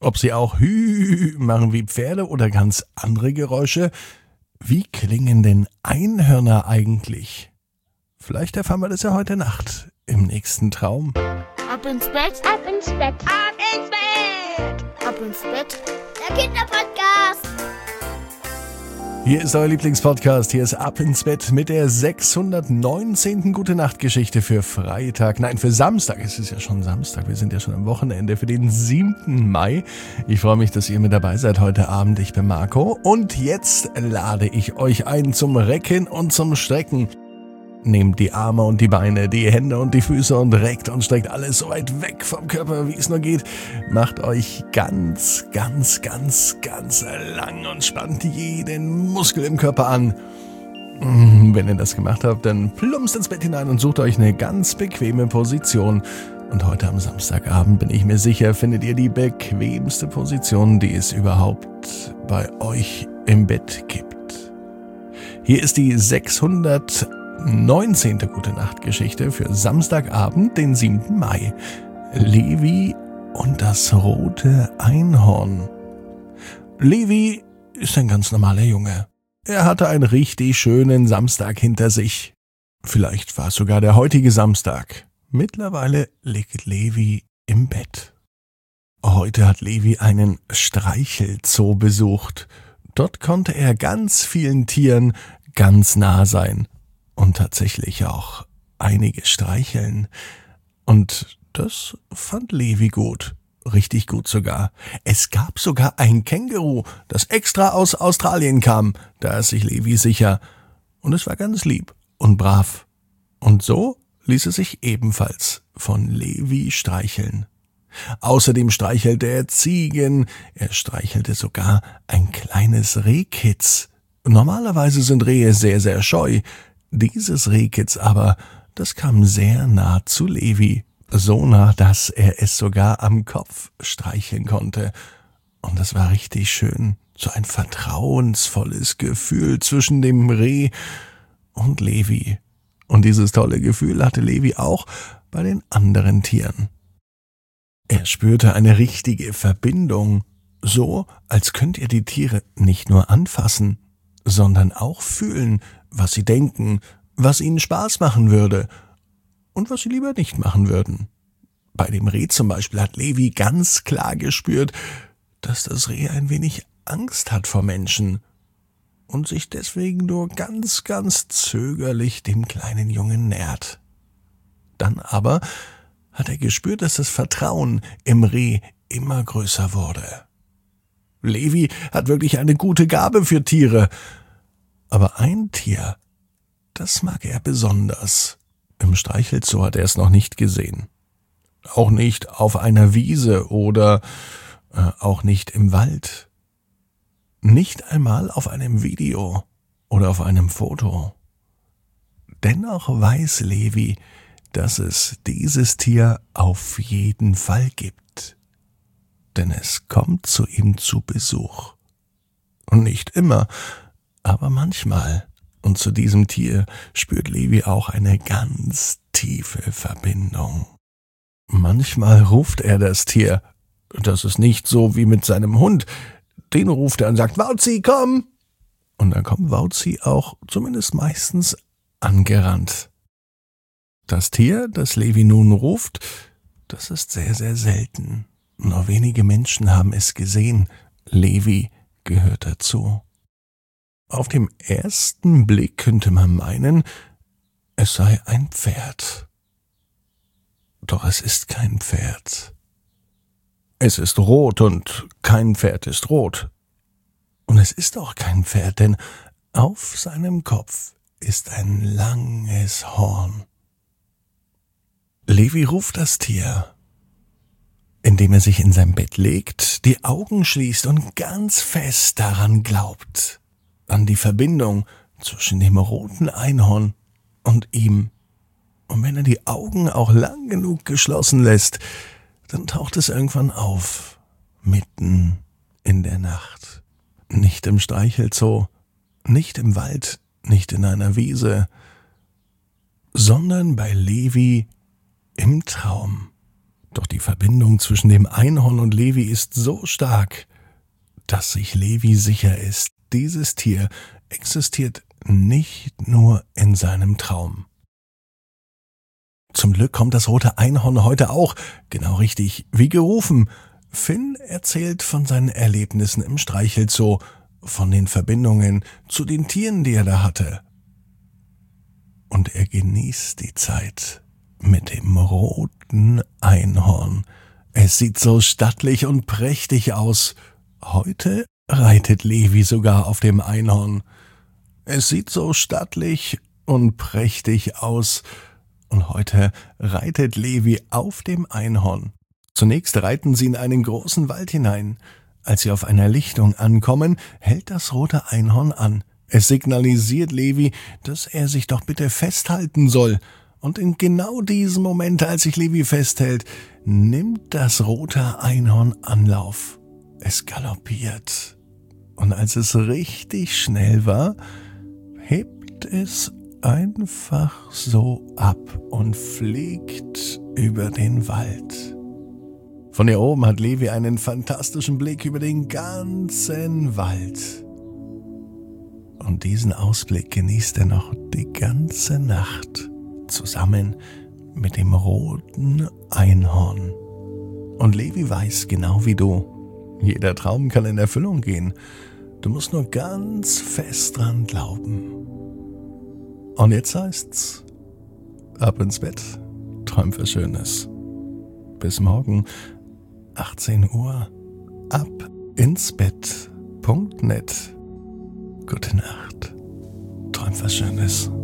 Ob sie auch Hü machen wie Pferde oder ganz andere Geräusche? Wie klingen denn Einhörner eigentlich? Vielleicht erfahren wir das ja heute Nacht im nächsten Traum. Ab ins Bett, ab ins Bett, ab ins Bett, ab ins Bett. Der Kinderpodcast. Hier ist euer Lieblingspodcast. Hier ist Ab ins Bett mit der 619. Gute-Nacht-Geschichte für Freitag. Nein, für Samstag. Es ist ja schon Samstag. Wir sind ja schon am Wochenende für den 7. Mai. Ich freue mich, dass ihr mit dabei seid heute Abend. Ich bin Marco. Und jetzt lade ich euch ein zum Recken und zum Strecken. Nehmt die Arme und die Beine, die Hände und die Füße und reckt und streckt alles so weit weg vom Körper, wie es nur geht. Macht euch ganz lang und spannt jeden Muskel im Körper an. Wenn ihr das gemacht habt, dann plumpst ins Bett hinein und sucht euch eine ganz bequeme Position. Und heute am Samstagabend, bin ich mir sicher, findet ihr die bequemste Position, die es überhaupt bei euch im Bett gibt. Hier ist die 619. Gute-Nacht-Geschichte für Samstagabend, den 7. Mai. Levi und das rote Einhorn. Levi ist ein ganz normaler Junge. Er hatte einen richtig schönen Samstag hinter sich. Vielleicht war es sogar der heutige Samstag. Mittlerweile liegt Levi im Bett. Heute hat Levi einen Streichelzoo besucht. Dort konnte er ganz vielen Tieren ganz nah sein. Und tatsächlich auch einige streicheln. Und das fand Levi gut. Richtig gut sogar. Es gab sogar ein Känguru, das extra aus Australien kam. Da ist sich Levi sicher. Und es war ganz lieb und brav. Und so ließ es sich ebenfalls von Levi streicheln. Außerdem streichelte er Ziegen. Er streichelte sogar ein kleines Rehkitz. Normalerweise sind Rehe sehr scheu. Dieses Rehkitz aber, das kam sehr nah zu Levi, so nah, dass er es sogar am Kopf streicheln konnte. Und das war richtig schön, so ein vertrauensvolles Gefühl zwischen dem Reh und Levi. Und dieses tolle Gefühl hatte Levi auch bei den anderen Tieren. Er spürte eine richtige Verbindung, so als könnt ihr die Tiere nicht nur anfassen, sondern auch fühlen, was sie denken, was ihnen Spaß machen würde und was sie lieber nicht machen würden. Bei dem Reh zum Beispiel hat Levi ganz klar gespürt, dass das Reh ein wenig Angst hat vor Menschen und sich deswegen nur ganz zögerlich dem kleinen Jungen nähert. Dann aber hat er gespürt, dass das Vertrauen im Reh immer größer wurde. Levi hat wirklich eine gute Gabe für Tiere. Aber ein Tier, das mag er besonders. Im Streichelzoo hat er es noch nicht gesehen. Auch nicht auf einer Wiese oder auch nicht im Wald. Nicht einmal auf einem Video oder auf einem Foto. Dennoch weiß Levi, dass es dieses Tier auf jeden Fall gibt. Denn es kommt zu ihm zu Besuch. Und nicht immer, aber manchmal. Und zu diesem Tier spürt Levi auch eine ganz tiefe Verbindung. Manchmal ruft er das Tier. Das ist nicht so wie mit seinem Hund. Den ruft er und sagt, Wauzi, komm! Und dann kommt Wauzi auch zumindest meistens angerannt. Das Tier, das Levi nun ruft, das ist sehr selten. Nur wenige Menschen haben es gesehen. Levi gehört dazu. Auf dem ersten Blick könnte man meinen, es sei ein Pferd. Doch es ist kein Pferd. Es ist rot und kein Pferd ist rot. Und es ist auch kein Pferd, denn auf seinem Kopf ist ein langes Horn. Levi ruft das Tier, indem er sich in sein Bett legt, die Augen schließt und ganz fest daran glaubt, an die Verbindung zwischen dem roten Einhorn und ihm. Und wenn er die Augen auch lang genug geschlossen lässt, dann taucht es irgendwann auf, mitten in der Nacht. Nicht im Streichelzoo, nicht im Wald, nicht in einer Wiese, sondern bei Levi im Traum. Doch die Verbindung zwischen dem Einhorn und Levi ist so stark, dass sich Levi sicher ist, dieses Tier existiert nicht nur in seinem Traum. Zum Glück kommt das rote Einhorn heute auch, genau richtig, wie gerufen. Finn erzählt von seinen Erlebnissen im Streichelzoo, von den Verbindungen zu den Tieren, die er da hatte. Und er genießt die Zeit mit dem roten Einhorn. Es sieht so stattlich und prächtig aus. Heute reitet Levi sogar auf dem Einhorn. Es sieht so stattlich und prächtig aus. Und heute reitet Levi auf dem Einhorn. Zunächst reiten sie in einen großen Wald hinein. Als sie auf einer Lichtung ankommen, hält das rote Einhorn an. Es signalisiert Levi, dass er sich doch bitte festhalten soll. Und in genau diesem Moment, als sich Levi festhält, nimmt das rote Einhorn Anlauf. Es galoppiert. Und als es richtig schnell war, hebt es einfach so ab und fliegt über den Wald. Von hier oben hat Levi einen fantastischen Blick über den ganzen Wald. Und diesen Ausblick genießt er noch die ganze Nacht zusammen mit dem roten Einhorn. Und Levi weiß, genau wie du, jeder Traum kann in Erfüllung gehen. Du musst nur ganz fest dran glauben. Und jetzt heißt's, ab ins Bett, träum was Schönes. Bis morgen, 18 Uhr, abinsbett.net. Gute Nacht, träum was Schönes.